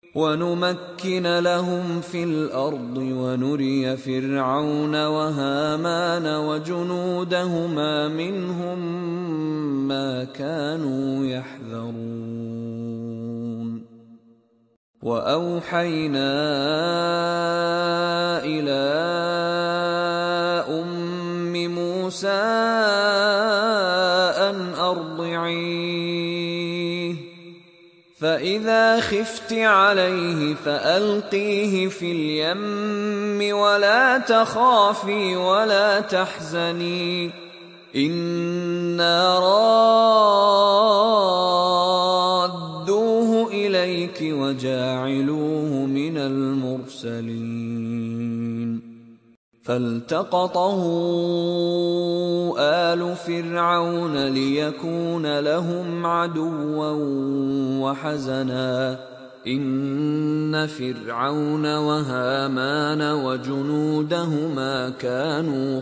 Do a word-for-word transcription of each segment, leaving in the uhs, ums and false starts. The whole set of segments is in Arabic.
ونمكن لهم في الأرض ونري فرعون وهامان وجنودهما منهم ما كانوا يحذرون. وأوحينا إلى أم موسى أن أرضعيه، فإذا خفت عليه فألقيه في اليم ولا تخافي ولا تحزني إنا رادوه إليك وجاعلوه من المرسلين. فالتقطه آل فرعون ليكون لهم عدوا وحزنا إن فرعون وهامان وجنودهما كانوا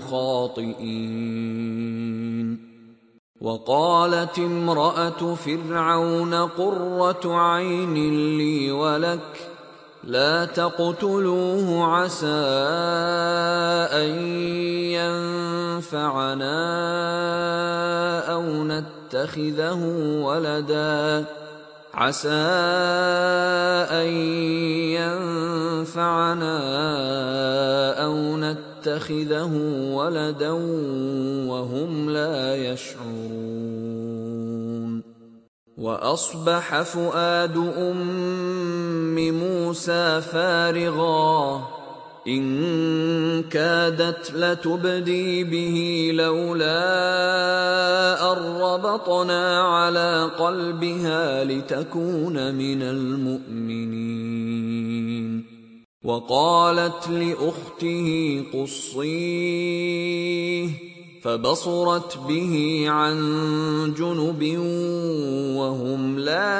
خاطئين. وقالت امرأة فرعون قرة عين لي ولك لا تقتلوه عسى أن ينفعنا أو نتخذه ولدا عسى أن ينفعنا أو نتخذه ولدا وهم لا يشعرون. وأصبح فؤاد أم موسى فارغا إن كادت لتبدي به لولا أن ربطنا على قلبها لتكون من المؤمنين. وقالت لأخته قصيه فبصرت به عن جنب وهم لا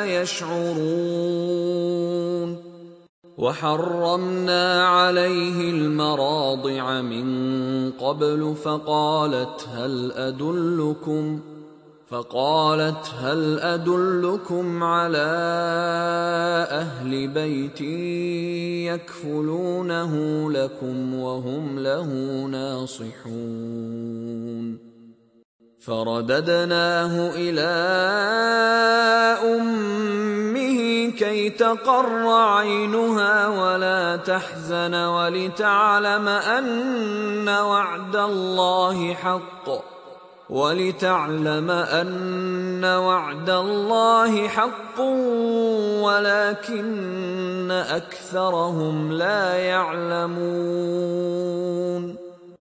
يشعرون. وحرمنا عليه المراضع من قبل فقالت هل أدلكم فقالت هل أدلكم على أهل بيت يكفلونه لكم وهم له ناصحون. فرددناه إلى أمه كي تقر عينها ولا تحزن ولتعلم أن وعد الله حق ولتعلم أن وعد الله حق ولكن أكثرهم لا يعلمون.